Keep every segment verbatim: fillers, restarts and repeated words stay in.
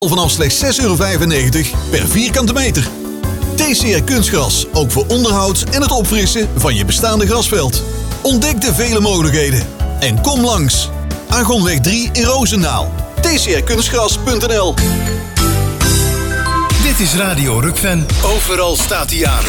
Vanaf slechts zes euro vijfennegentig per vierkante meter. T C R Kunstgras, ook voor onderhoud en het opfrissen van je bestaande grasveld. Ontdek de vele mogelijkheden en kom langs. Argonweg drie in Roosendaal. T C R kunstgras punt n l. Dit is Radio Rukven. Overal staat hij aan.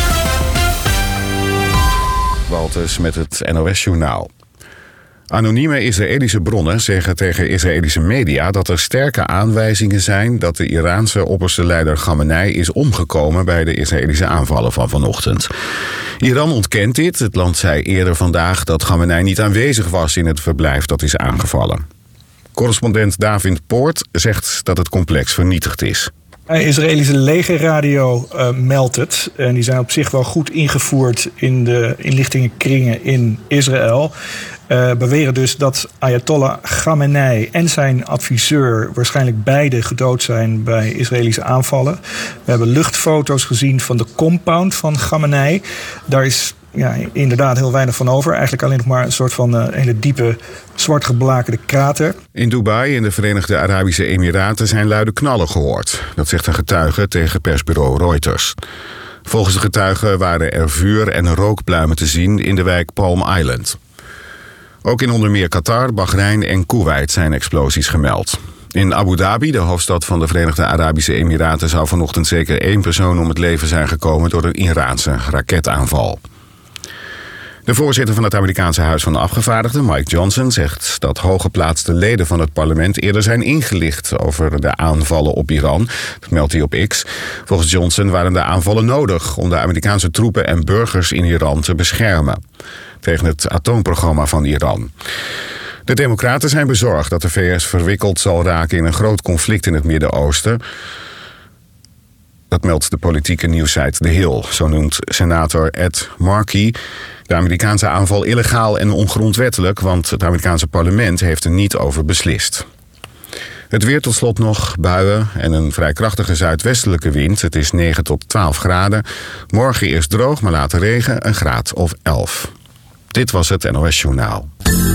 Walters met het N O S-journaal. Anonieme Israëlische bronnen zeggen tegen Israëlische media dat er sterke aanwijzingen zijn dat de Iraanse opperste leider Khamenei is omgekomen bij de Israëlische aanvallen van vanochtend. Iran ontkent dit. Het land zei eerder vandaag dat Khamenei niet aanwezig was in het verblijf dat is aangevallen. Correspondent David Poort zegt dat het complex vernietigd is. De Israëlische legerradio uh, meldt het. En die zijn op zich wel goed ingevoerd in de inlichtingenkringen in Israël. Uh, beweren dus dat Ayatollah Khamenei en zijn adviseur waarschijnlijk beide gedood zijn bij Israëlische aanvallen. We hebben luchtfoto's gezien van de compound van Khamenei. Daar is ja, inderdaad heel weinig van over. Eigenlijk alleen nog maar een soort van uh, hele diepe zwart geblakerde krater. In Dubai in de Verenigde Arabische Emiraten zijn luide knallen gehoord. Dat zegt een getuige tegen persbureau Reuters. Volgens de getuige waren er vuur- en rookpluimen te zien in de wijk Palm Island. Ook in onder meer Qatar, Bahrein en Kuwait zijn explosies gemeld. In Abu Dhabi, de hoofdstad van de Verenigde Arabische Emiraten, zou vanochtend zeker één persoon om het leven zijn gekomen door een Iraanse raketaanval. De voorzitter van het Amerikaanse Huis van Afgevaardigden, Mike Johnson, zegt dat hooggeplaatste leden van het parlement eerder zijn ingelicht over de aanvallen op Iran. Dat meldt hij op X. Volgens Johnson waren de aanvallen nodig om de Amerikaanse troepen en burgers in Iran te beschermen tegen het atoomprogramma van Iran. De Democraten zijn bezorgd dat de V S verwikkeld zal raken in een groot conflict in het Midden-Oosten. Dat meldt de politieke nieuwssite The Hill. Zo noemt senator Ed Markey de Amerikaanse aanval illegaal en ongrondwettelijk, want het Amerikaanse parlement heeft er niet over beslist. Het weer tot slot nog, buien en een vrij krachtige zuidwestelijke wind. Het is negen tot twaalf graden. Morgen eerst droog, maar later regen, een graad of elf. Dit was het N O S-journaal.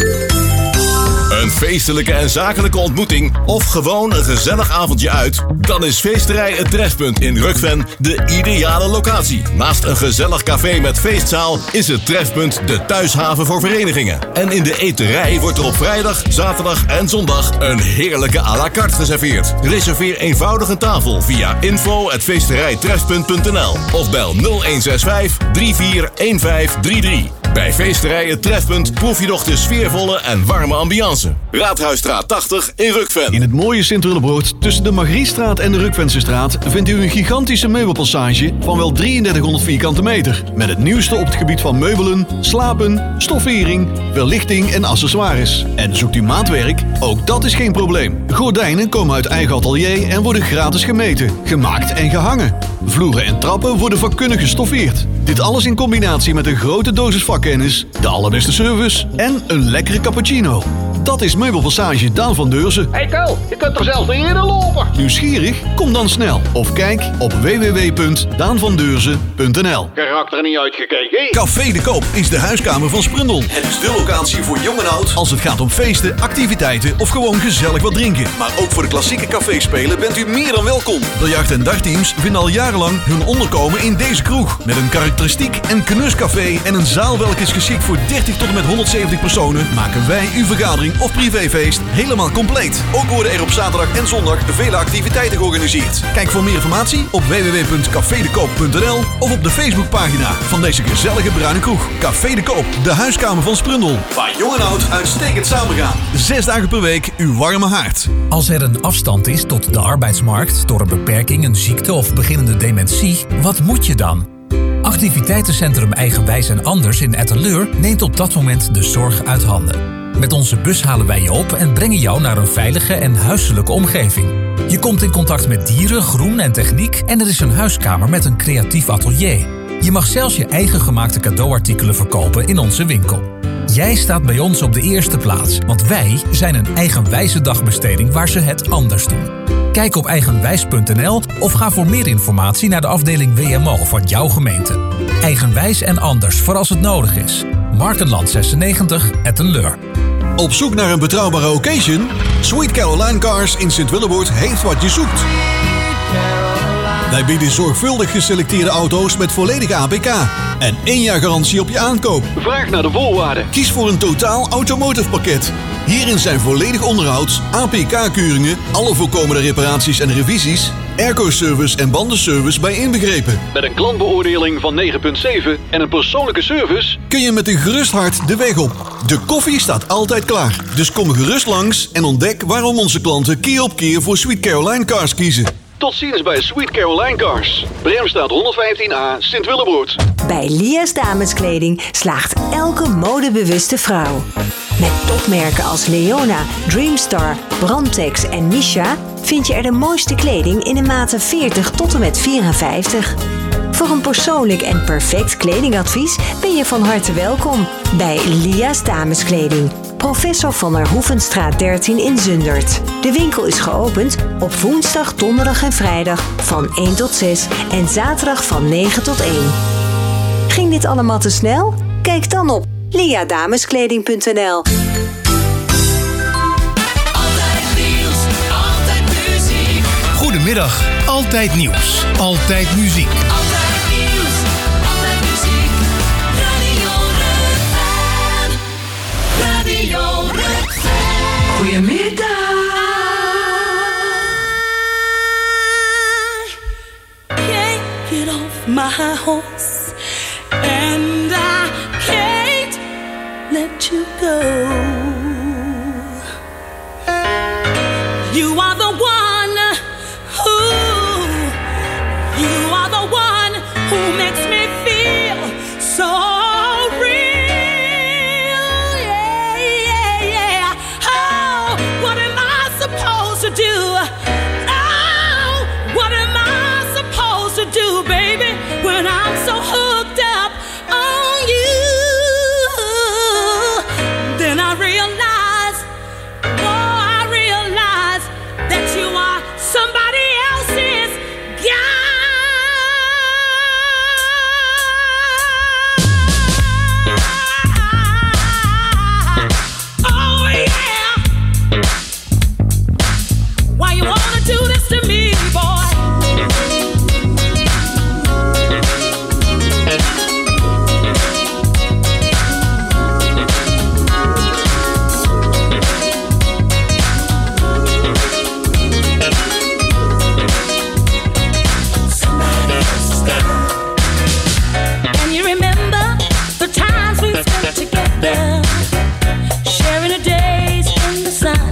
Een feestelijke en zakelijke ontmoeting of gewoon een gezellig avondje uit? Dan is Feesterij Het Trefpunt in Rukven de ideale locatie. Naast een gezellig café met feestzaal is het Trefpunt de thuishaven voor verenigingen. En in de eterij wordt er op vrijdag, zaterdag en zondag een heerlijke à la carte geserveerd. Reserveer eenvoudig een tafel via info at feesterijtrefpunt punt n l of bel nul een zes vijf drie vier een vijf drie drie. Bij Feesterij Het Trefpunt proef je nog de sfeervolle en warme ambiance. Raadhuisstraat tachtig in Rukven. In het mooie Sint-Willebroord tussen de Margriestraat en de Rukvensestraat vindt u een gigantische meubelpassage van wel drieëndertighonderd vierkante meter. Met het nieuwste op het gebied van meubelen, slapen, stoffering, verlichting en accessoires. En zoekt u maatwerk? Ook dat is geen probleem. Gordijnen komen uit eigen atelier en worden gratis gemeten, gemaakt en gehangen. Vloeren en trappen worden vakkundig gestoffeerd. Dit alles in combinatie met een grote dosis vakkennis, de allerbeste service en een lekkere cappuccino. Dat is Meubelpassage Daan van Deurzen. Hey Kel, je kunt er zelf niet eerder lopen. Nieuwsgierig? Kom dan snel. Of kijk op w w w punt daan van deurzen punt n l. Karakter niet uitgekeken. Café de Koop is de huiskamer van Sprundel. Het is de locatie voor jong en oud als het gaat om feesten, activiteiten of gewoon gezellig wat drinken. Maar ook voor de klassieke caféspelen bent u meer dan welkom. Biljart- en dagteams vinden al jarenlang hun onderkomen in deze kroeg. Met een karakteristiek en knuscafé en een zaal welke is geschikt voor dertig tot en met honderdzeventig personen, maken wij uw vergadering of privéfeest helemaal compleet. Ook worden er op zaterdag en zondag vele activiteiten georganiseerd. Kijk voor meer informatie op w w w punt café de koop punt n l of op de Facebookpagina van deze gezellige bruine kroeg. Café de Koop, de huiskamer van Sprundel. Waar jong en oud uitstekend samengaan. Zes dagen per week uw warme haard. Als er een afstand is tot de arbeidsmarkt door een beperking, een ziekte of beginnende dementie, wat moet je dan? Activiteitencentrum Eigenwijs en Anders in Etteleur neemt op dat moment de zorg uit handen. Met onze bus halen wij je op en brengen jou naar een veilige en huiselijke omgeving. Je komt in contact met dieren, groen en techniek en er is een huiskamer met een creatief atelier. Je mag zelfs je eigen gemaakte cadeauartikelen verkopen in onze winkel. Jij staat bij ons op de eerste plaats, want wij zijn een eigenwijze dagbesteding waar ze het anders doen. Kijk op eigenwijs punt n l of ga voor meer informatie naar de afdeling W M O van jouw gemeente. Eigenwijs en Anders voor als het nodig is. Markenland zesennegentig, Etteleur. Op zoek naar een betrouwbare occasion? Sweet Caroline Cars in Sint-Willeboord heeft wat je zoekt. Wij bieden zorgvuldig geselecteerde auto's met volledige A P K en één jaar garantie op je aankoop. Vraag naar de voorwaarden. Kies voor een totaal automotive pakket. Hierin zijn volledig onderhoud, A P K-keuringen, alle voorkomende reparaties en revisies, airco-service en bandenservice bij inbegrepen. Met een klantbeoordeling van negen komma zeven en een persoonlijke service Kun je met een gerust hart de weg op. De koffie staat altijd klaar. Dus kom gerust langs en ontdek waarom onze klanten keer op keer voor Sweet Caroline Cars kiezen. Tot ziens bij Sweet Caroline Cars. Bremstraat honderdvijftien A, Sint-Willeboord. Bij Lia's Dameskleding slaagt elke modebewuste vrouw. Met topmerken als Leona, Dreamstar, Brandtex en Misha vind je er de mooiste kleding in de maten veertig tot en met vierenvijftig. Voor een persoonlijk en perfect kledingadvies ben je van harte welkom bij Lia's Dameskleding. Professor van der Hoevenstraat dertien in Zundert. De winkel is geopend op woensdag, donderdag en vrijdag van één tot zes en zaterdag van negen tot één. Ging dit allemaal te snel? Kijk dan op liadameskleding punt n l. Goedemiddag, Altijd Nieuws, Altijd Muziek. Altijd nieuws, altijd muziek. Radio Rukven. Radio Rukven. Goedemiddag. Can't get off my horse and I can't let you go. You are the one who, you are the one who makes me feel so real. Yeah, yeah, yeah. Oh, what am I supposed to do? Oh, what am I supposed to do, baby, when I'm so hooked up on you? Then I realize, oh, I realize that you are somebody else's guy. Oh yeah. Why you wanna do this to me, boy? And you remember the times we spent together, sharing the days in the sun.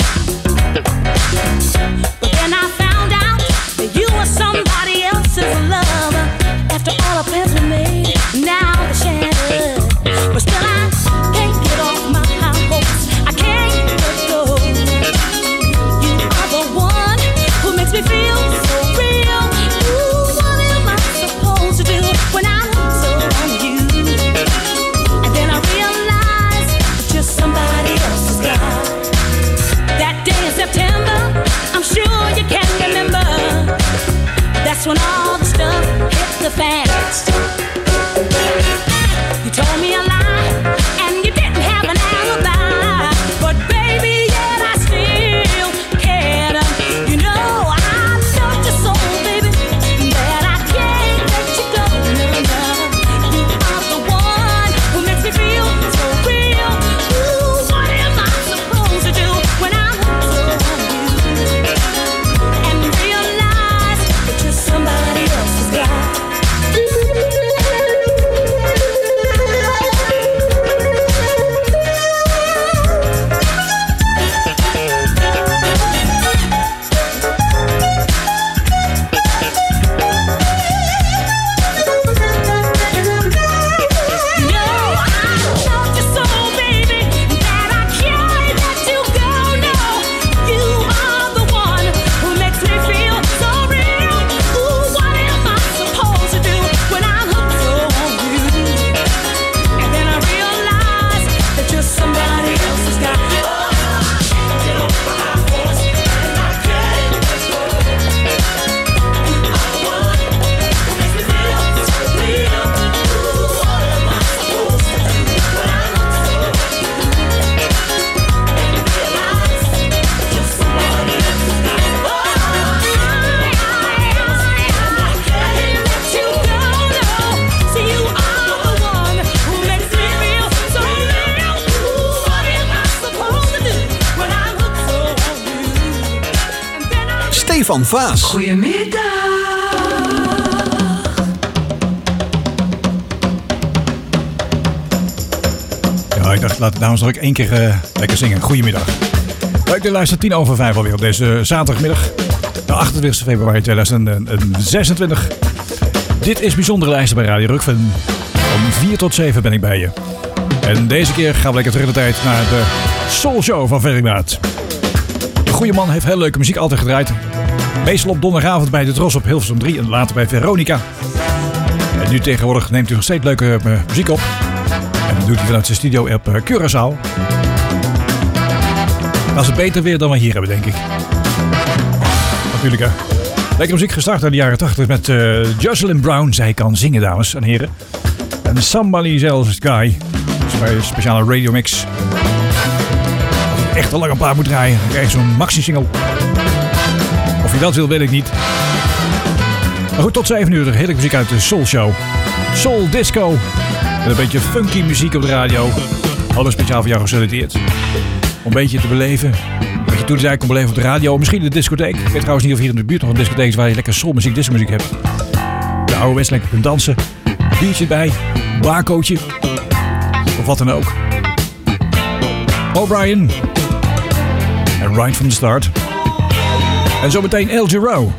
But then I found out that you were somebody else's lover. After all the plans we made, now they're shattered. But still I can't get off my high horse. I can't let go. You are the one who makes me feel so real. Ooh, what am I supposed to do when I'm so on you? And then I realize that you're somebody else's guy. That day in September, I'm sure you can remember. That's when all the stuff hit the fan. You told me a lie, and you didn't have an alibi. But baby, yet I still cared. You know I loved you so, baby, that I can't let you go. No, no. You are the one who makes me feel so real. Ooh, what am I supposed to do when I'm so on you? And realize that you're somebody else's guy. Stefan Vaas. Goedemiddag. Ja, ik dacht, laat dames nog ook één keer uh, lekker zingen. Goedemiddag. Leuk, de luistert tien over vijf alweer op deze uh, zaterdagmiddag. De achtentwintigste februari tweeduizend zesentwintig. Dit is Bijzondere Lijsten bij Radio Rukven. Om vier tot zeven ben ik bij je. En deze keer gaan we lekker terug in de tijd naar de Soul Show van Ferry Maat. De goede man heeft heel leuke muziek altijd gedraaid. Meestal op donderdagavond bij de Tros op Hilversum drie en later bij Veronica. En nu tegenwoordig neemt u nog steeds leuke uh, muziek op. En dat doet hij vanuit zijn studio op uh, Curaçao. Dat is het beter weer dan we hier hebben, denk ik. Natuurlijk, hè. Lekker muziek gestart in de jaren tachtig met uh, Jocelyn Brown. Zij kan zingen, dames en heren. En Somebody Else's Guy. Dat is bij een speciale radiomix. Als je echt al lang een paar moet draaien, dan krijg je zo'n maxi-single. Of je dat wil, weet ik niet. Maar goed, tot zeven uur. Heerlijke muziek uit de Soul Show. Soul Disco. Met een beetje funky muziek op de radio. Alles speciaal voor jou geselecteerd. Om een beetje te beleven. Een beetje toe te zijn, kon beleven op de radio. Misschien de discotheek. Ik weet trouwens niet of hier in de buurt nog een discotheek is waar je lekker soulmuziek, discomuziek hebt. De oude west lekker kunt dansen. Biertje erbij. Barcootje. Of wat dan ook. O'Brien. En Right from the Start. En zometeen El Giro.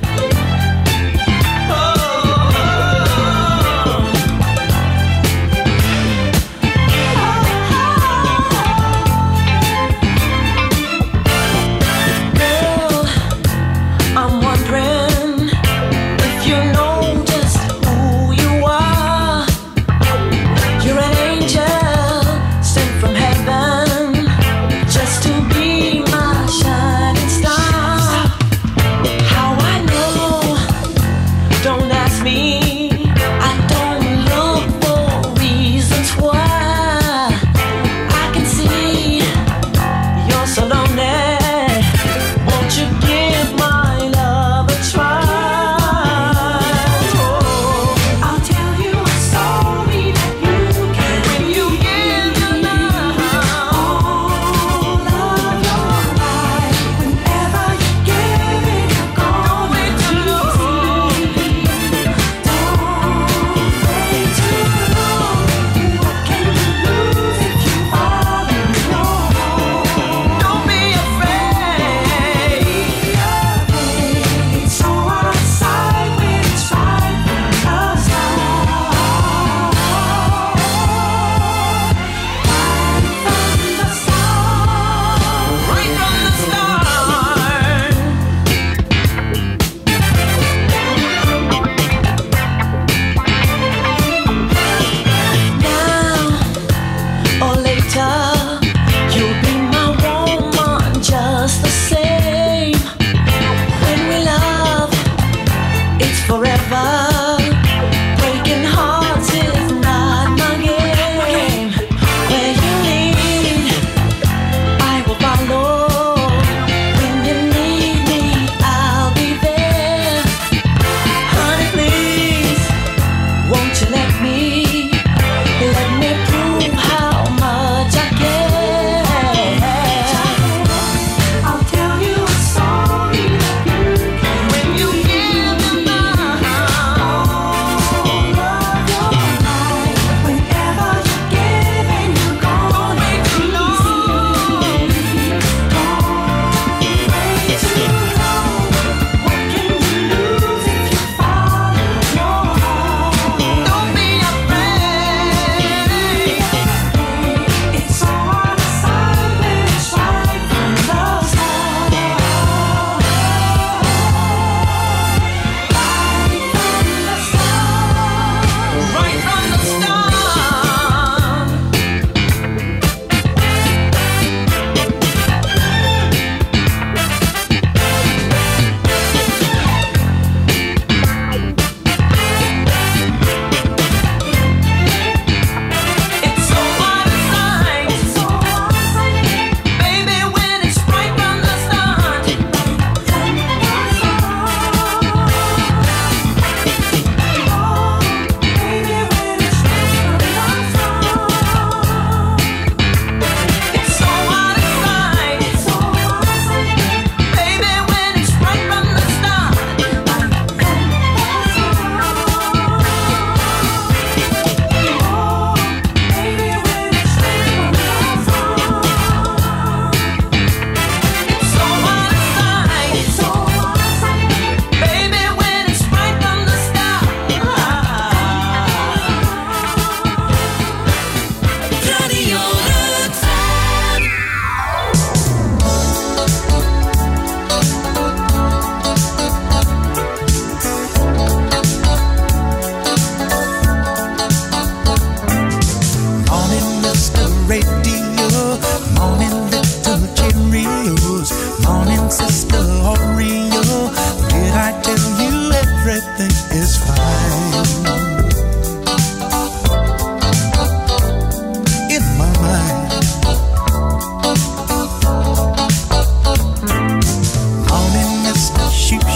Oh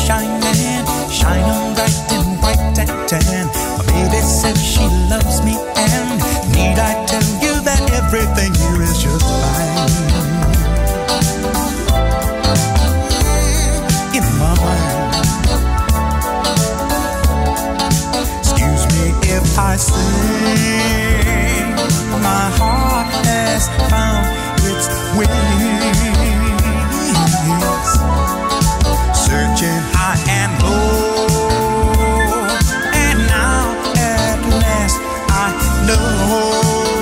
shining, shining bright and white and tan. My baby says she loves me, and need I tell you that everything here is just fine. In my mind, excuse me if I say my heart has found its wings, searching high and low, and now at last I know.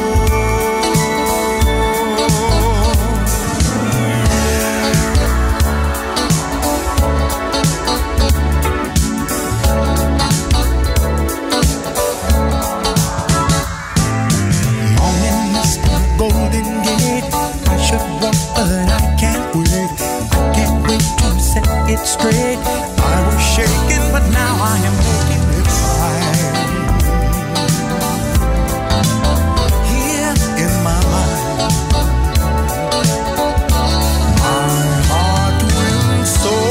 Straight, I was shaking, but now I am making it fine. Here in my mind, my heart will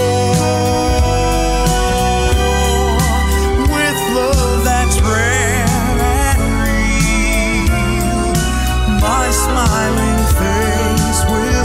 soar with love that's rare and real. My smiling face will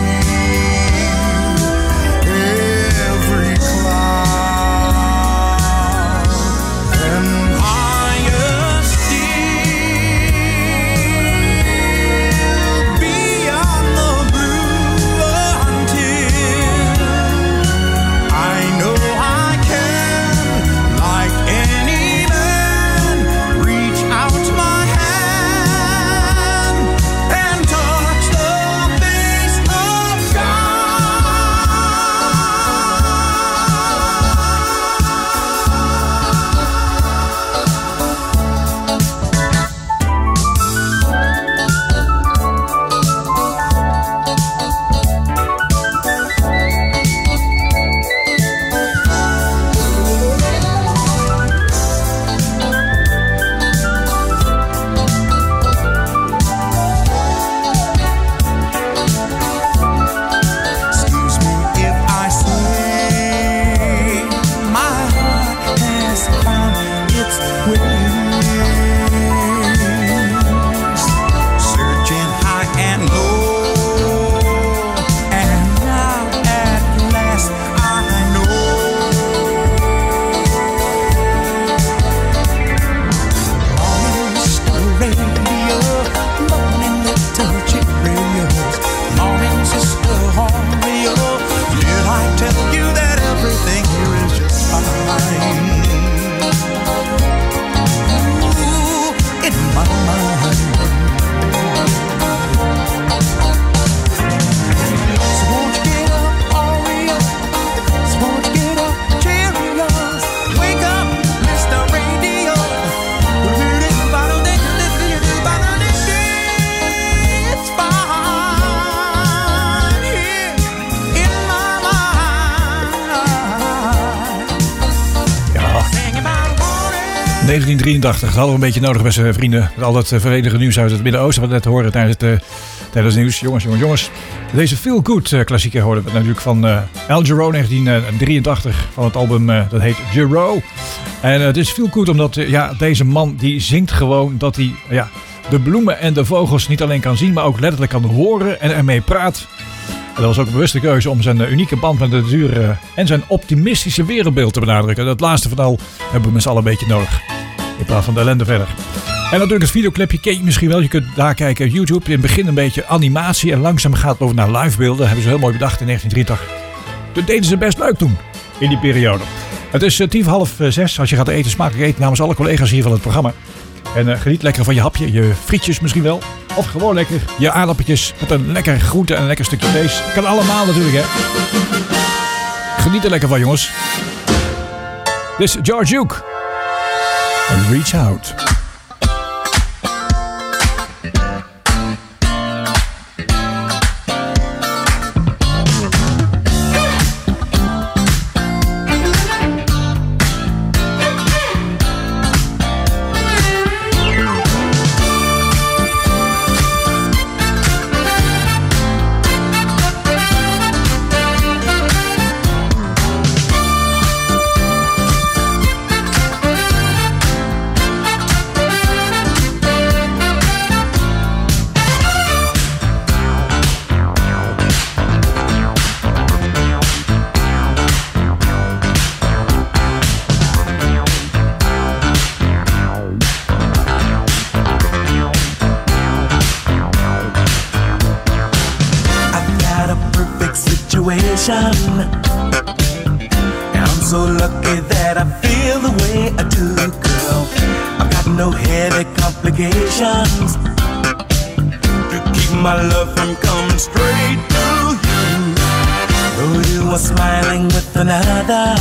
negentien drieëntachtig. Dat hadden we een beetje nodig, beste vrienden. Met al dat verenigde nieuws uit het Midden-Oosten. Wat we net horen tijdens het, uh, tijdens het nieuws. Jongens, jongens, jongens. Deze Feel Good uh, klassieker hoorden we natuurlijk van uh, Al Jarreau negentien drieëntachtig. Van het album uh, dat heet Jarreau. En uh, het is Feel Good omdat uh, ja, deze man die zingt gewoon dat hij ja, de bloemen en de vogels niet alleen kan zien, maar ook letterlijk kan horen en ermee praat. En dat was ook een bewuste keuze om zijn uh, unieke band met de natuur uh, en zijn optimistische wereldbeeld te benadrukken. Dat laatste van al hebben we met z'n allen een beetje nodig. In plaats van de ellende verder. En natuurlijk het videoclipje ken je misschien wel. Je kunt daar kijken op YouTube. In het begin een beetje animatie en langzaam gaat het over naar livebeelden. Dat hebben ze heel mooi bedacht in negentien drieëntachtig. Dat deden ze best leuk toen, in die periode. Het is uh, tien voor half uh, zes. Als je gaat eten, smakelijk eten namens alle collega's hier van het programma. En uh, geniet lekker van je hapje, je frietjes misschien wel. Of gewoon lekker je aardappeltjes met een lekker groente en een lekker stukje vlees. Kan allemaal natuurlijk, hè. Geniet er lekker van, jongens. Dit is George Duke. Reach Out. sensation. And I'm so lucky that I feel the way I do, girl. I've got no heavy complications to keep my love from coming straight to you. Though you are smiling with another,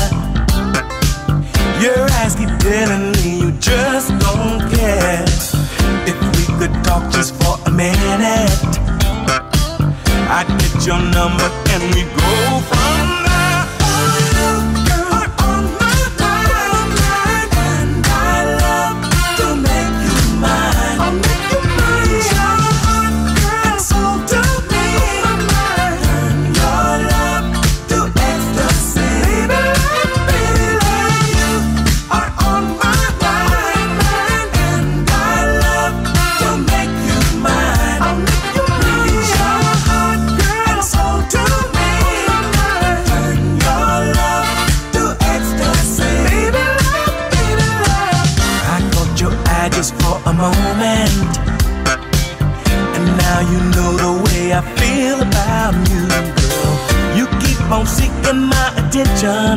your eyes keep telling me you just don't care. If we could talk just for a minute, I'd get your number and we'd go from there. Oh, you girl on my mind, and I love to make you mine. I'll make you mine. Your heart, girl, so to me. Turn your love to ecstasy. Baby, baby, baby, you are on my mind, and I love to make you mine. I'll make you mine. Your heart, girl, so to me. Turn your love to ecstasy. Baby, baby, I caught your eye just for a moment, and now you know the way I feel about you, girl. You keep on seeking my attention.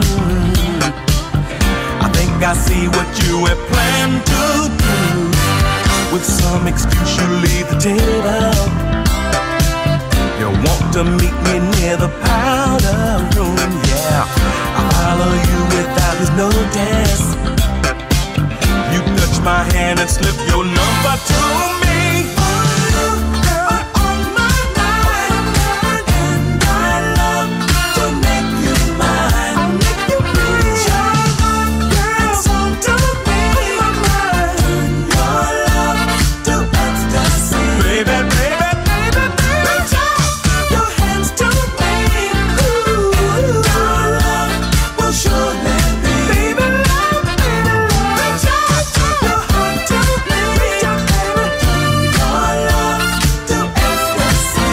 I think I see what you have planned to do. With some excuse you leave the table. You want to meet me near the powder room, yeah. I follow you without his notice. You touch my hand and slip your number to me. Oh, girl, on my mind, and I love to make you mine. I'll make you mine. Your heart, girl, so to me. Turn your love to ecstasy. Baby, baby, baby, baby, reach out your hands to me. Ooh, your love will surely be. Baby, love, baby, love, reach out your heart to me. Turn your love to ecstasy.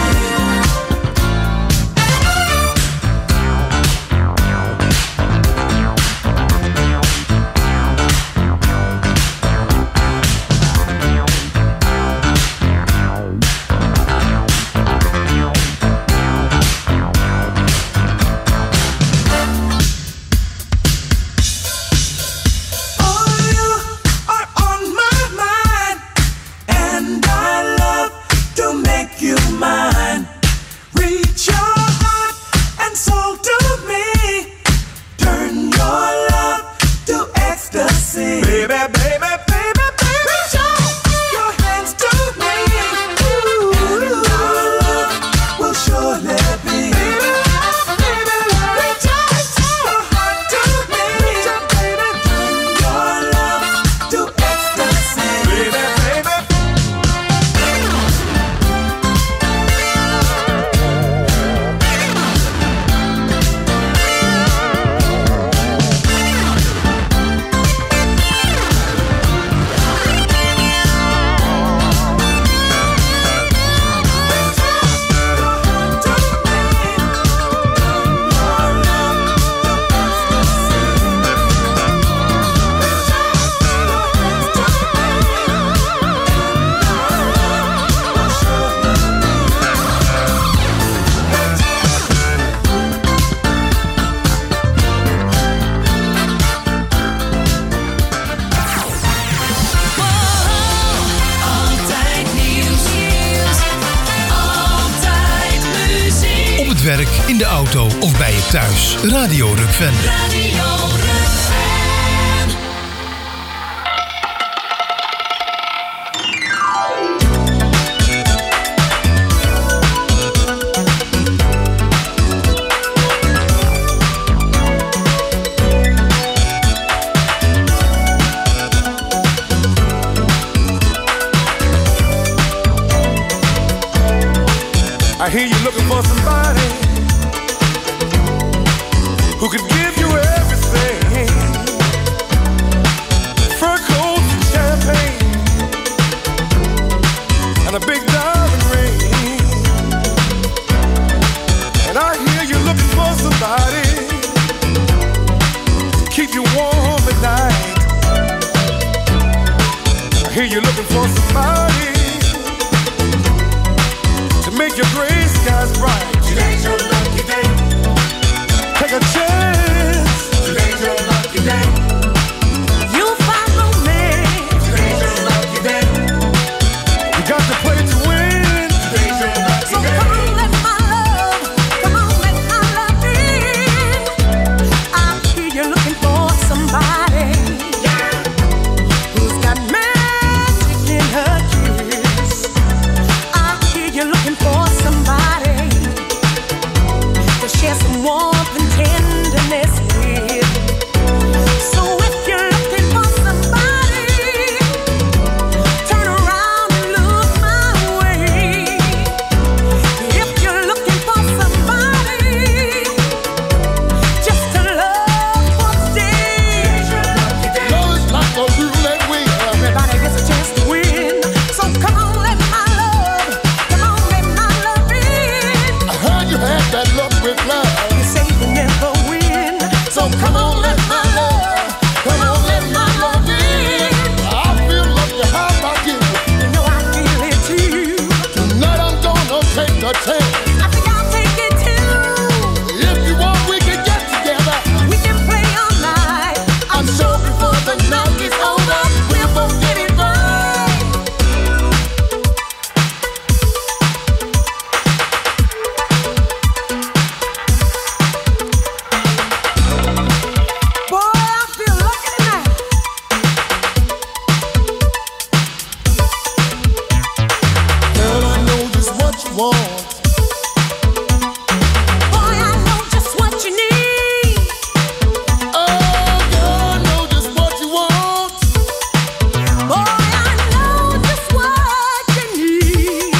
Oh, you are on my mind, and I love to make you mine. Reach your heart and soul to me. Turn your love to ecstasy. Baby, baby, baby, baby, reach out your hands to me. Ooh, your love will surely be. Baby, baby, reach out your heart to me. Baby, turn your love to ecstasy. Baby, baby. Altijd nieuws. Altijd muziek. Op het werk, in de auto of bij je thuis. Radio Rukven. Radio Rukven. I hear you looking for somebody who could give you everything. Fur coats and champagne and a big diamond ring. And I hear you looking for somebody to keep you warm at night. I hear you looking for somebody to make your gray skies bright. Today's your lucky day. a chance. Today's your lucky day. You'll find romance. Today's your lucky day. You got to play to win. Today's your lucky So day. come on, let my love, come on, let my love in. I hear you're looking for somebody who's got magic in her kiss. I hear you're looking for somebody to share some warmth and tenderness with. So if you're looking for somebody, turn around and look my way. If you're looking for somebody just to love for today, Love is like a roulette wheel. everybody gets a chance to win. So come on, let my love, come on, let my love in. I heard you had that luck with love. You say you never win. So come on, let my love, come on, let my love in. I feel lucky, how about you? You know I feel it too. Tonight I'm gonna take a chance. I think I'll take it too. If you want, we can get together. We can play all night. I'm sure before the night is over, we'll both get it right. Boy, I feel lucky tonight. Girl, I know just what you want. Boy, I know just what you need. Oh, girl, I know just what you want. Boy, I know just what you need.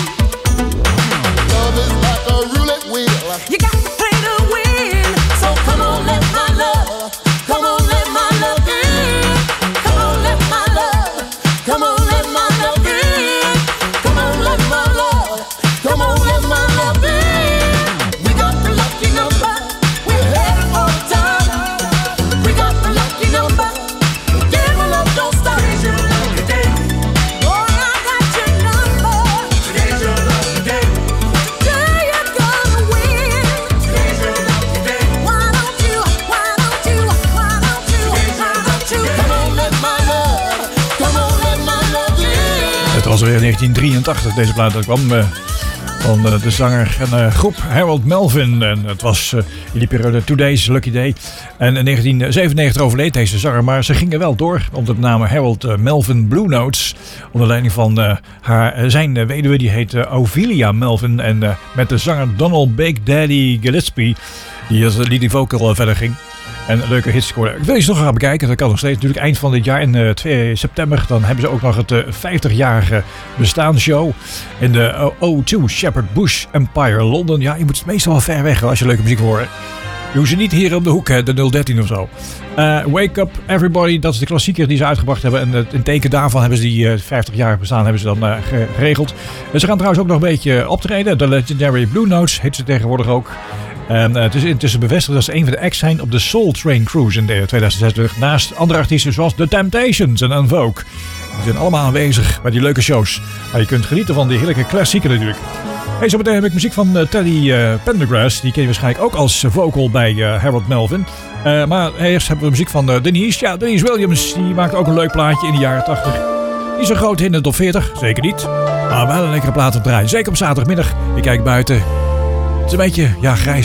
Love is like a roulette wheel. You got to play to win. So come on, let my love, come on, let my love in. Come on, let my love, come on, let my love in. Come on, let my love, come on, let my love in. We got the lucky number, we're headed for the top. We got the lucky number, give a love, don't stop. Today's your lucky day. Boy, I got your number. Today's your lucky day. Today you're gonna win. Today's your lucky day. Why don't you, why don't you, why don't you, why don't you? Come on, let my love, come on, let my love in. Het was weer negentien drieëntachtig, deze plaat dat kwam eh, van eh, de zanger en eh, groep Harold Melvin. En het was eh, in die periode Today's Lucky Day. En in negentien zevenennegentig overleed deze zanger, maar ze gingen wel door onder de naam Harold eh, Melvin Blue Notes. Onder leiding van eh, haar, eh, zijn eh, weduwe, die heet eh, Ophelia Melvin. En eh, met de zanger Donald Big Daddy Gillespie, die als leading vocal eh, verder ging. En leuke hits scoren. Ik wil je eens nog gaan bekijken. Dat kan nog steeds. Natuurlijk eind van dit jaar in uh, twee september. Dan hebben ze ook nog het uh, vijftigjarige bestaanshow in de uh, O twee Shepherd Bush Empire Londen. Ja, je moet het meestal wel ver weg als je leuke muziek wil horen. Je hoeft ze niet hier op de hoek, hè, de nul dertien of zo. Uh, Wake Up Everybody, dat is de klassieker die ze uitgebracht hebben. En uh, in teken daarvan hebben ze die uh, vijftig-jarig bestaan hebben ze dan uh, geregeld. En ze gaan trouwens ook nog een beetje optreden. De Legendary Blue Notes heet ze tegenwoordig ook. En uh, het is intussen bevestigd dat ze een van de acts zijn op de Soul Train Cruise in tweeduizend zesentwintig. Naast andere artiesten zoals The Temptations en En Vogue. Die zijn allemaal aanwezig bij die leuke shows. Maar je kunt genieten van die heerlijke klassieken natuurlijk. Hey, zo meteen heb ik muziek van uh, Teddy uh, Pendergrass. Die ken je waarschijnlijk ook als vocal bij uh, Harold Melvin. Uh, maar eerst hebben we muziek van uh, Denise. Ja, Denise Williams. Die maakt ook een leuk plaatje in de jaren tachtig. Niet zo groot in de top veertig, zeker niet. Maar wel een lekkere plaat te draaien. Zeker op zaterdagmiddag. Ik kijk buiten. Het is een beetje, ja, grijs.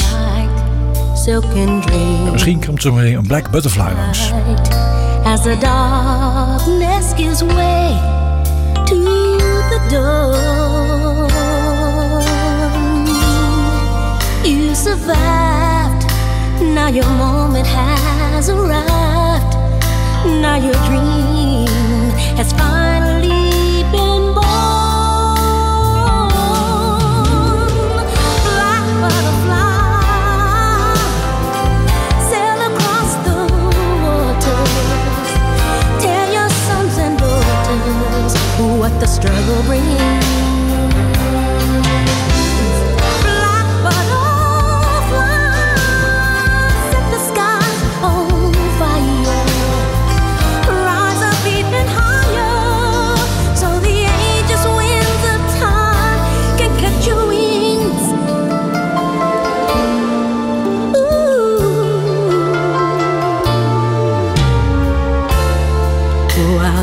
Silken dream. En misschien komt zo meteen een Black Butterfly langs. As the darkness gives way to the dawn, you survived. Now your moment has arrived. Now your dream has finally been born. Black butterfly, sail across the waters. Tell your sons and daughters what the struggle brings. Black butterfly, set the sky on fire. Rise up even higher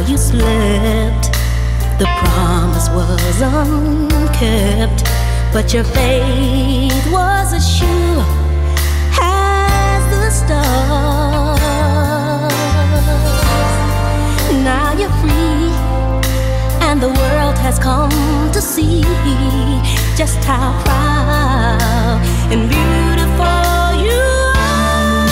you slept. The promise was unkept, but your faith was as sure as the stars. Now you're free, and the world has come to see just how proud and beautiful you are.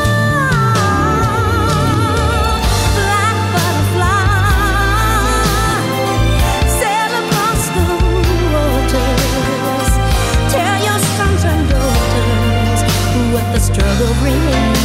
Black butterfly, sail across the waters. Tell your sons and daughters what the struggle brings.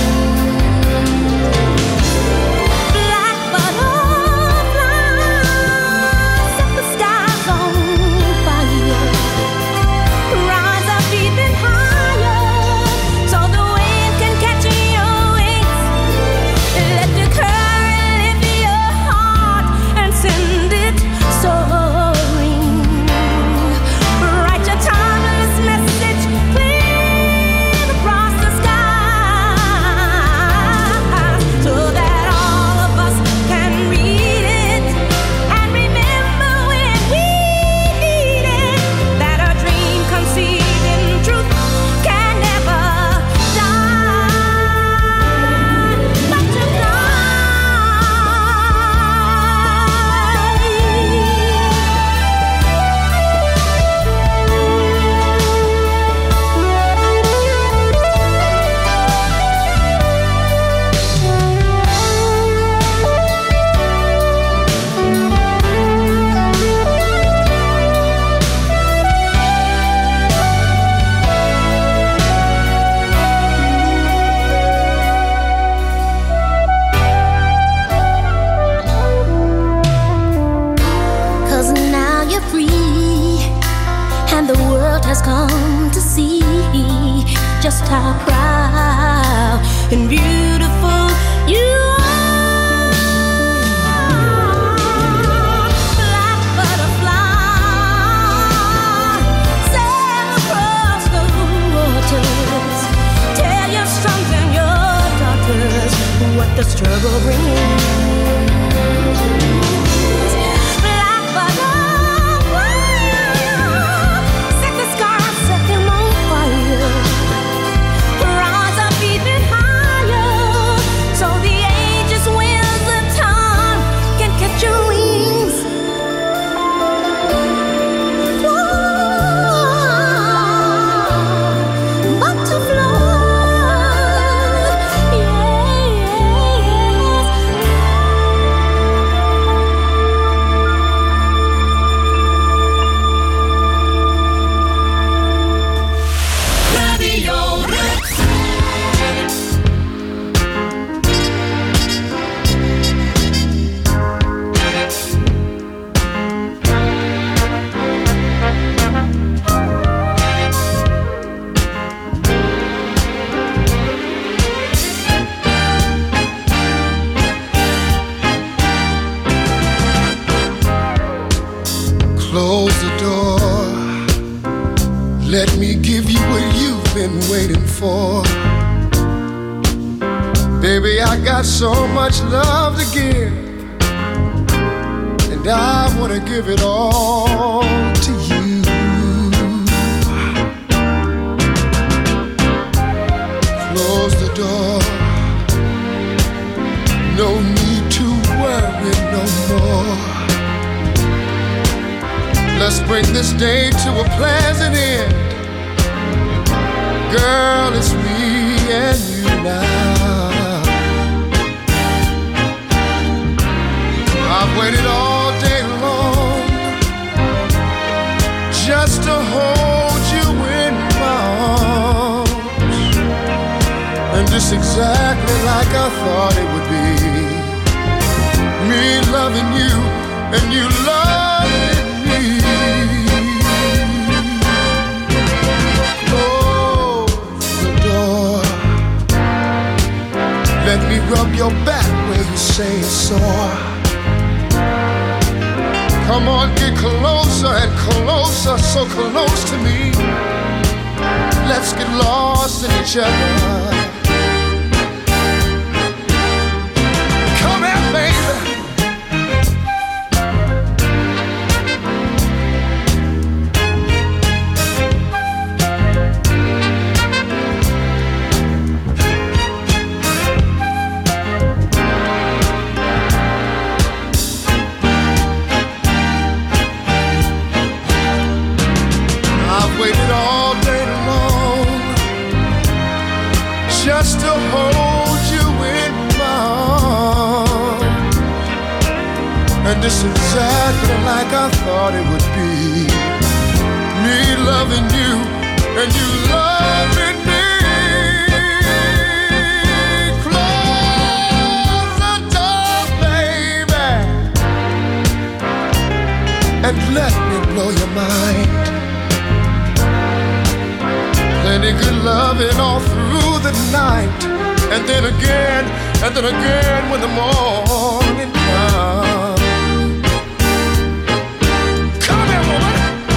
Just how proud and beautiful you are. Black butterfly, sail across the waters. Tell your sons and your daughters what the struggle brings. Black butterfly, set the sky, set them on fire. Close the door. Let me give you what you've been waiting for. Baby, I got so much love to give, and I want to give it all to you. Close the door. No need to worry no more. Let's bring this day to a pleasant end. Girl, it's me and you now. I've waited all day long just to hold you in my arms. And just exactly like I thought it would be. Me loving you and you loving me. Let me rub your back where you say it's sore. Come on, get closer and closer, so close to me. Let's get lost in each other. Come here, baby. And it's exactly like I thought it would be. Me loving you and you loving me. Close the door, baby, and let me blow your mind. Plenty good loving all through the night. And then again, and then again when the morning comes. Come here, woman.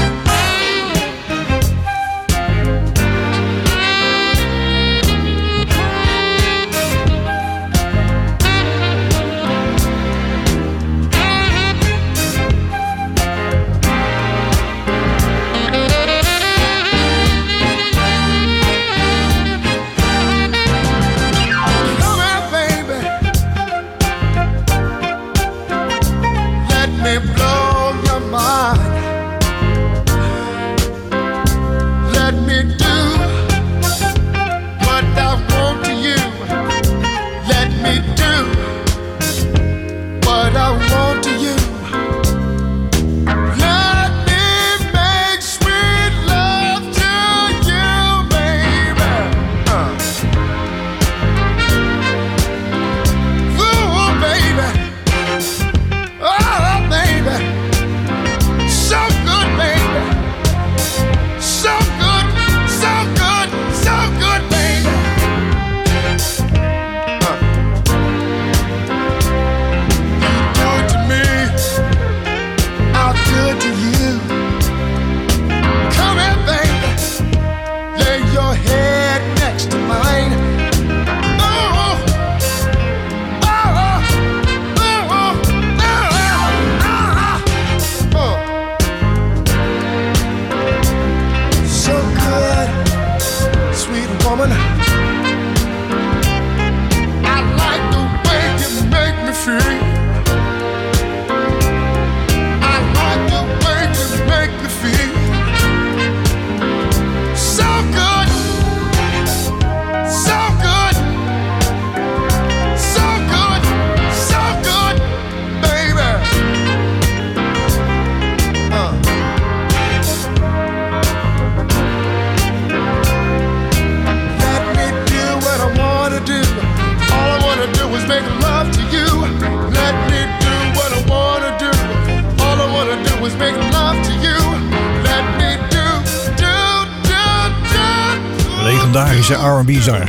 Legendarische R en B-zanger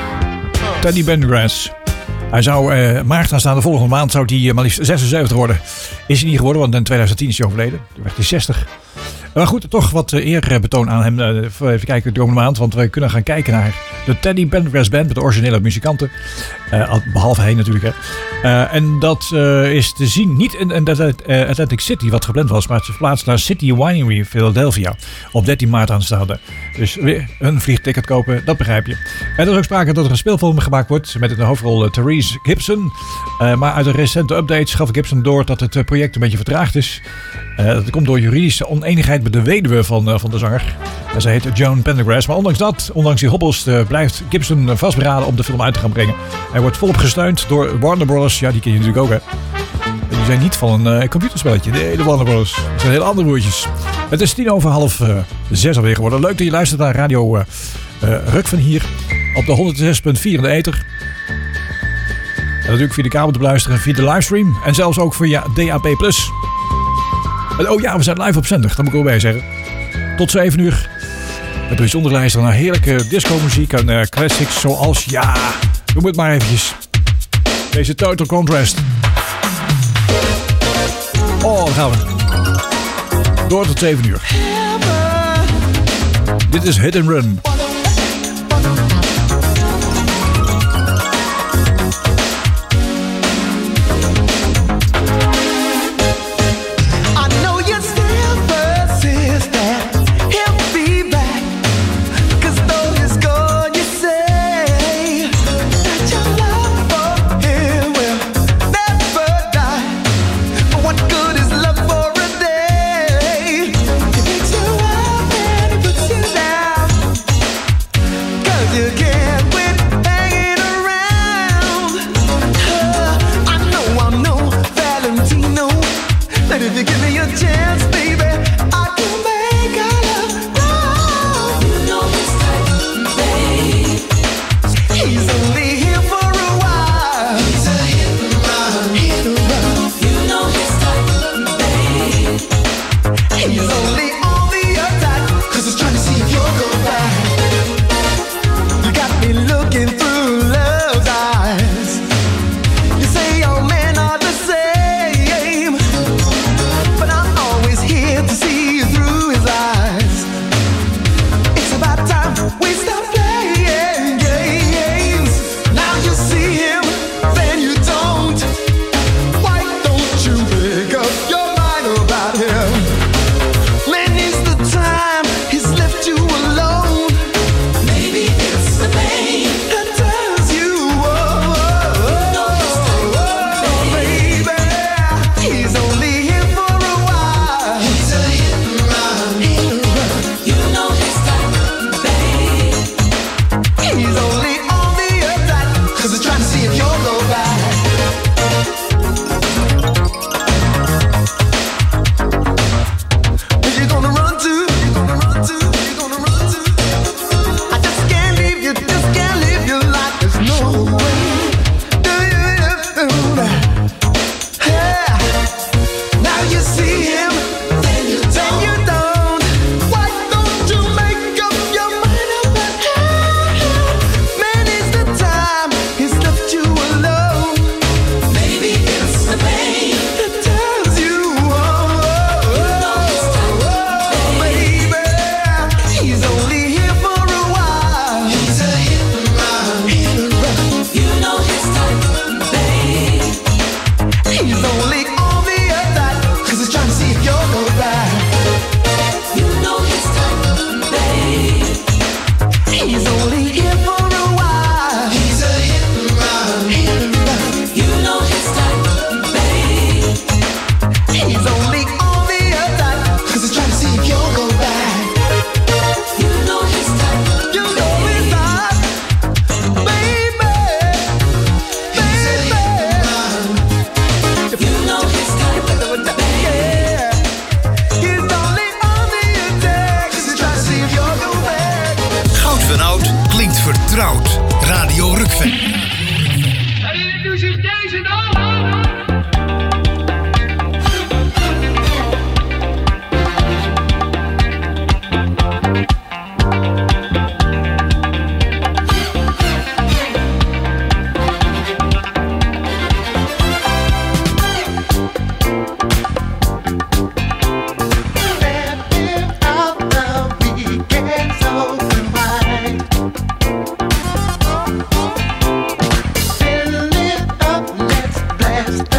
Teddy Pendergrass. Hij zou uh, maart aanstaande volgende maand zou hij uh, maar liefst zesenzeventig worden. Is hij niet geworden, want in twintig tien is hij overleden. Toen werd hij zestig. Maar goed, toch wat uh, eerbetoon aan hem. Uh, even kijken de komende maand, want we kunnen gaan kijken naar de Teddy Pendergrass Band met de originele muzikanten. Uh, behalve hij natuurlijk. Hè. Uh, en dat uh, is te zien niet in, in de, uh, Atlantic City, wat gepland was, maar het is verplaatst naar City Winery Philadelphia op dertien maart aanstaande. Dus weer een vliegticket kopen, dat begrijp je. En er is ook sprake dat er een speelfilm gemaakt wordt met in de hoofdrol uh, Therese Gibson. Uh, maar uit een recente update gaf Gibson door dat het uh, project een beetje vertraagd is. Uh, dat komt door juridische oneenigheid met de weduwe van, uh, van de zanger. Uh, zij heet Joan Pendergrass. Maar ondanks dat, ondanks die hobbels, uh, blijft Gibson uh, vastberaden om de film uit te gaan brengen. Hij wordt volop gesteund door Warner Brothers. Ja, die ken je natuurlijk ook, hè. Die zijn niet van een uh, computerspelletje. Nee, de Warner Brothers. Dat zijn hele andere broertjes. Het is tien over half uh, zes alweer geworden. Leuk dat je luistert naar Radio uh, uh, Rukven hier op de honderdzes komma vier in de ether. En natuurlijk via de kabel te beluisteren, via de livestream. En zelfs ook via D A P plus. En oh ja, we zijn live op zender. Dat moet ik ook bij zeggen. Tot zeven uur. Met een bijzondere lijst naar heerlijke disco-muziek en uh, classics zoals, ja, noem het maar eventjes. Deze Total Contrast. Oh, dan gaan we. Door tot zeven uur. Dit is Hit and Run. It makes you up and it puts you down.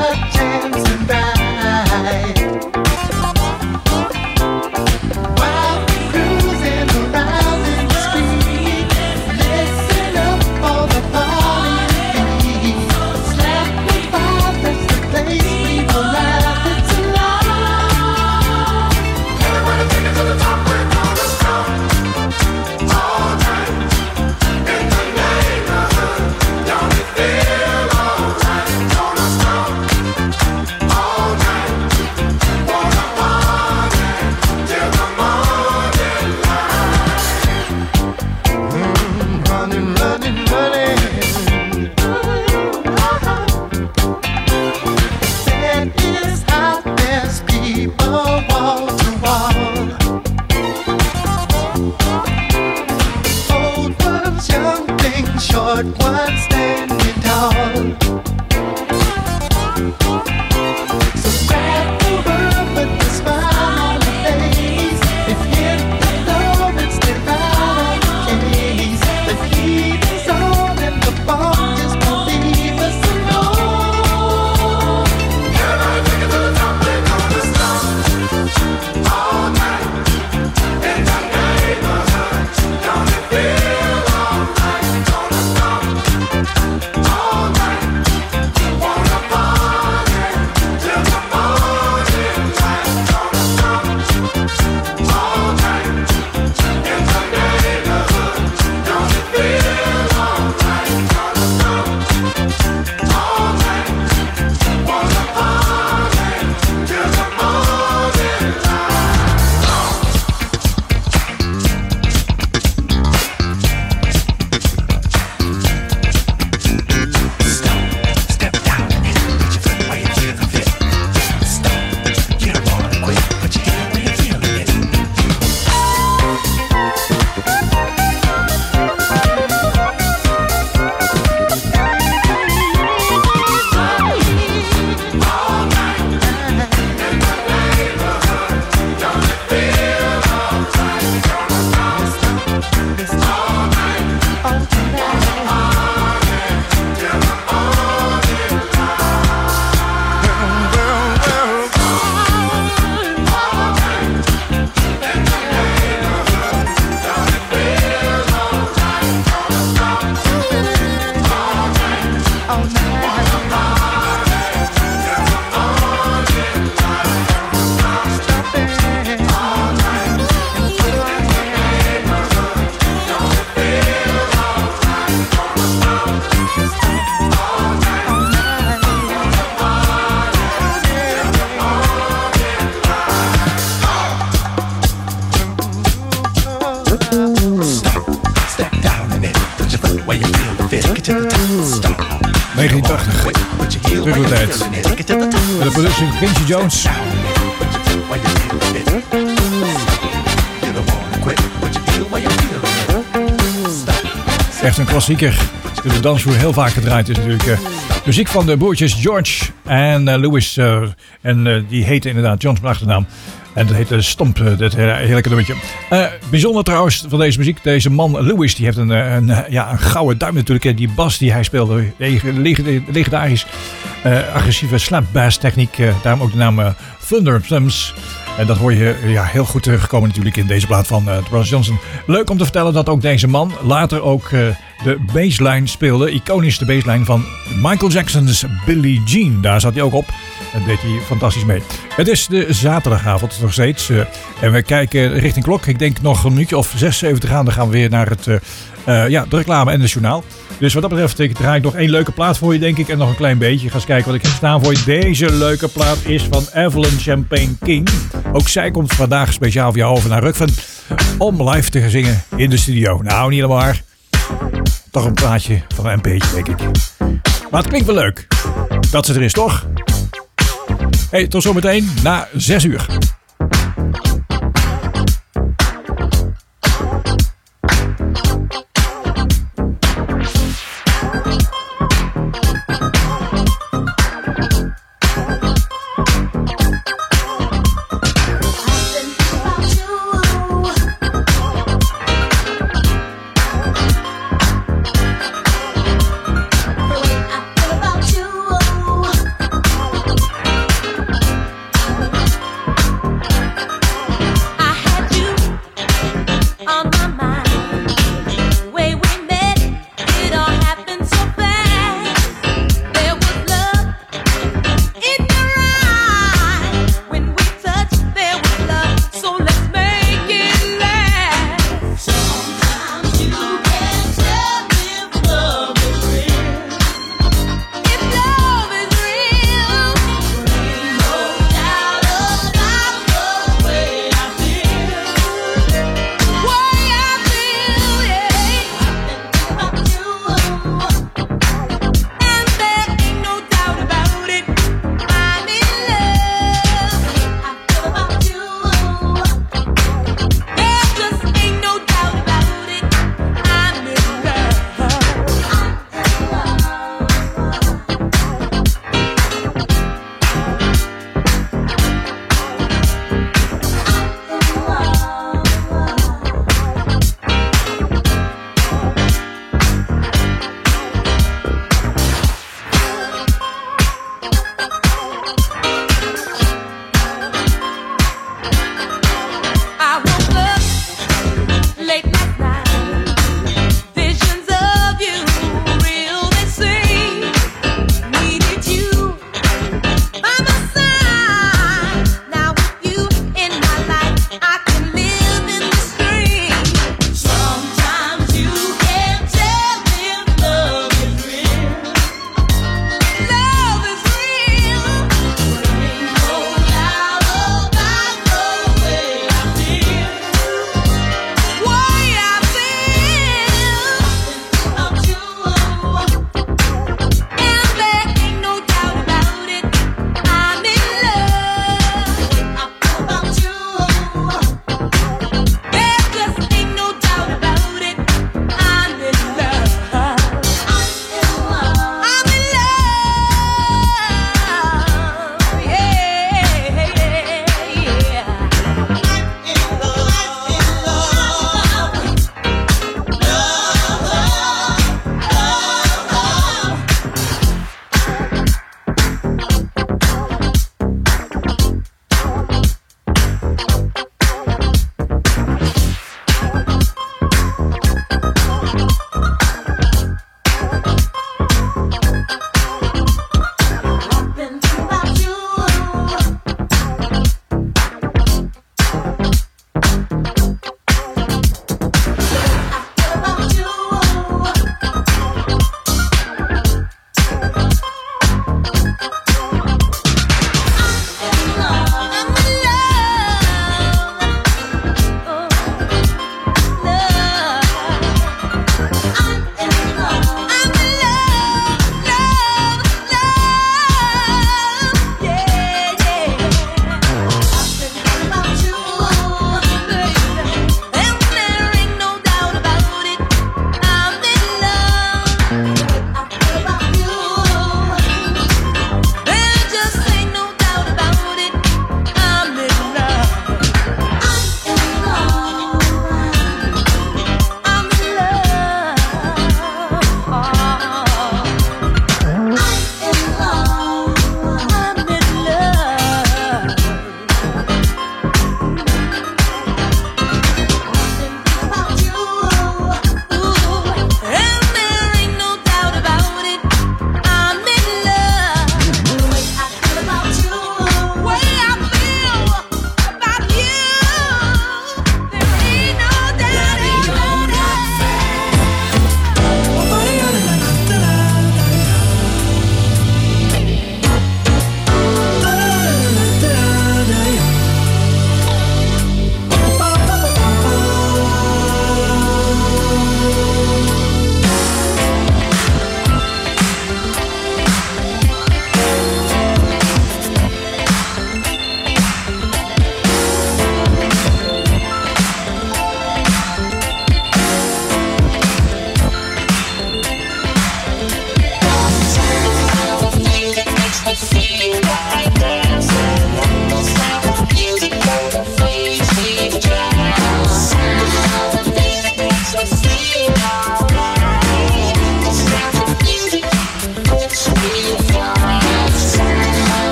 negentien tachtig. Terug de tijd. De productie van Quincy Jones. Echt een klassieker. De dansvloer heel vaak gedraaid is natuurlijk. Uh, muziek van de broertjes George en uh, Louis. Uh, en uh, die heette inderdaad Jones met achternaam. En dat heette Stomp, uh, dat heerlijke nummertje. Uh, bijzonder trouwens van deze muziek. Deze man Louis, die heeft een, een, een, ja, een gouden duim natuurlijk. Die bas die hij speelde, legendarisch uh, agressieve slapbass techniek. Uh, daarom ook de naam uh, Thunder Thumbs. En dat hoor je ja, heel goed teruggekomen natuurlijk in deze plaat van uh, Brothers Johnson. Leuk om te vertellen dat ook deze man later ook uh, de bassline speelde. Iconisch de bassline van Michael Jackson's Billie Jean. Daar zat hij ook op. En deed hij fantastisch mee. Het is de zaterdagavond nog steeds. Uh, en we kijken richting klok. Ik denk nog een minuutje of zesenzeventig aan. Dan gaan we weer naar het, uh, uh, ja, de reclame en het journaal. Dus wat dat betreft ik draai ik nog één leuke plaat voor je, denk ik. En nog een klein beetje. Ga eens kijken wat ik heb staan voor je. Deze leuke plaat is van Evelyn Champagne King. Ook zij komt vandaag speciaal voor jou over naar Rukven. Om live te gaan zingen in de studio. Nou, niet helemaal waar. Toch een plaatje van een M P'tje, denk ik. Maar het klinkt wel leuk. Dat ze er is, toch? Hey, tot zometeen na zes uur. About you.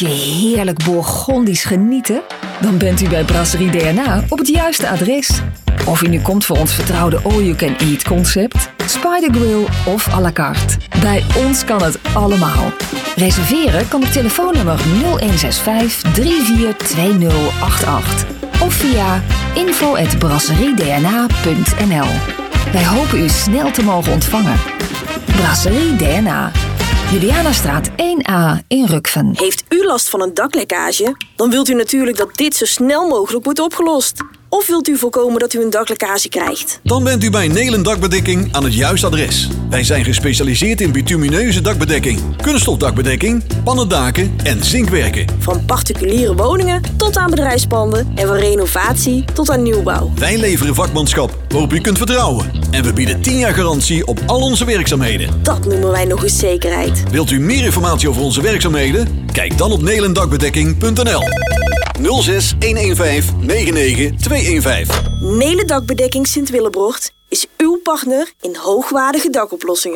je heerlijk Bourgondisch genieten? Dan bent u bij Brasserie D N A op het juiste adres. Of u nu komt voor ons vertrouwde all-you-can-eat concept, Spider Grill of à la carte. Bij ons kan het allemaal. Reserveren kan op telefoonnummer nul een zes vijf drie vier twee nul acht acht of via info at brasseriedna punt n l. Wij hopen u snel te mogen ontvangen. Brasserie D N A. Julianastraat één A in Rukven. Heeft u last van een daklekkage? Dan wilt u natuurlijk dat dit zo snel mogelijk wordt opgelost. Of wilt u voorkomen dat u een daklekkage krijgt? Dan bent u bij Nelen Dakbedekking aan het juiste adres. Wij zijn gespecialiseerd in bitumineuze dakbedekking, kunststofdakbedekking, pannendaken en zinkwerken. Van particuliere woningen tot aan bedrijfspanden en van renovatie tot aan nieuwbouw. Wij leveren vakmanschap waarop u kunt vertrouwen. En we bieden tien jaar garantie op al onze werkzaamheden. Dat noemen wij nog eens zekerheid. Wilt u meer informatie over onze werkzaamheden? Kijk dan op nelendakbedekking punt n l. nul zes een een vijf negen negen twee een vijf. Nelen Dakbedekking Sint-Willebrocht is uw partner in hoogwaardige dakoplossingen.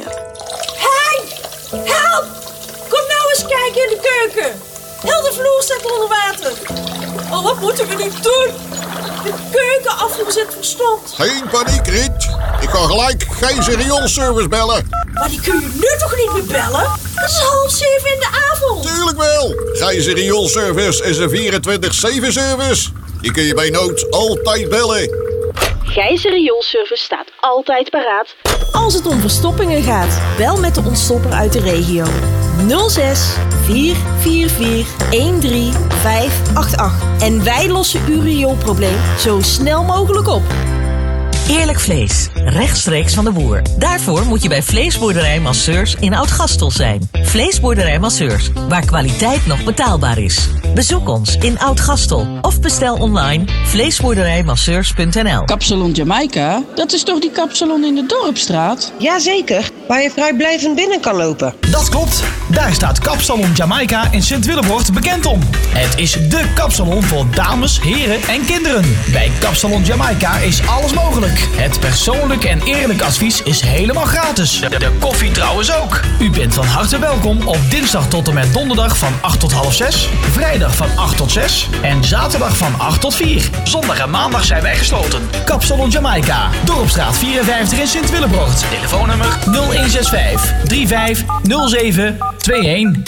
Hey! Help! Kom nou eens kijken in de keuken. Heel de vloer staat onder water. Oh, wat moeten we nu doen? De keukenafvoer zit verstomd. Geen paniek, Riet. Ik ga gelijk Gijzer Rioolservice bellen. Maar die kun je nu toch niet meer bellen? Het is half zeven in de avond. Tuurlijk wel. Gijzer Rioolservice is een vierentwintig zeven service. Die kun je bij nood altijd bellen. Gijzer Rioolservice staat altijd paraat als het om verstoppingen gaat. Bel met de ontstopper uit de regio. nul zes vier vier vier een drie vijf acht acht. En wij lossen uw rioolprobleem zo snel mogelijk op. Eerlijk vlees, rechtstreeks van de boer. Daarvoor moet je bij Vleesboerderij Masseurs in Oud-Gastel zijn. Vleesboerderij Masseurs, waar kwaliteit nog betaalbaar is. Bezoek ons in Oud-Gastel of bestel online vleesboerderijmasseurs punt n l. Kapsalon Jamaica, dat is toch die kapsalon in de Dorpstraat? Jazeker, waar je vrijblijvend binnen kan lopen. Dat klopt, daar staat Kapsalon Jamaica in Sint-Willebrocht bekend om. Het is dé kapsalon voor dames, heren en kinderen. Bij Kapsalon Jamaica is alles mogelijk. Het persoonlijk en eerlijk advies is helemaal gratis. De, de koffie trouwens ook. U bent van harte welkom op dinsdag tot en met donderdag van acht tot half zes, vrijdag van acht tot zes en zaterdag van acht tot vier. Zondag en maandag zijn wij gesloten. Kapsalon Jamaica, Dorpstraat vierenvijftig in Sint-Willebrocht. Telefoonnummer nul een zes vijf drie vijf nul zeven twee een.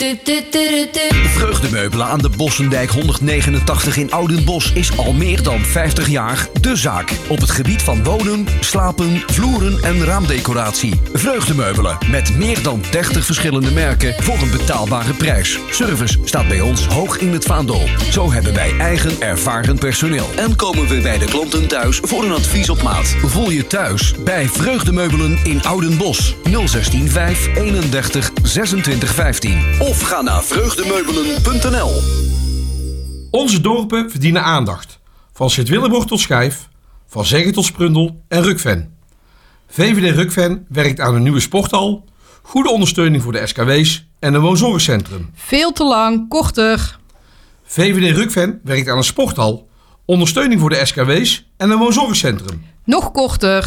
Vreugdemeubelen aan de Bossendijk honderdnegenentachtig in Oudenbosch is al meer dan vijftig jaar de zaak. Op het gebied van wonen, slapen, vloeren en raamdecoratie. Vreugdemeubelen met meer dan dertig verschillende merken voor een betaalbare prijs. Service staat bij ons hoog in het vaandel. Zo hebben wij eigen ervaren personeel. En komen we bij de klanten thuis voor een advies op maat. Voel je thuis bij Vreugdemeubelen in Oudenbosch. nul zestien vijf eenendertig zesentwintig vijftien. Of ga naar vreugdemeubelen punt n l. Onze dorpen verdienen aandacht. Van Sint-Willebrocht tot Schijf, van Zeggen tot Sprundel en Rukven. V V D Rukven werkt aan een nieuwe sporthal, goede ondersteuning voor de S K W's en een woonzorgcentrum. Veel te lang, korter. V V D Rukven werkt aan een sporthal, ondersteuning voor de S K W's en een woonzorgcentrum. Nog korter.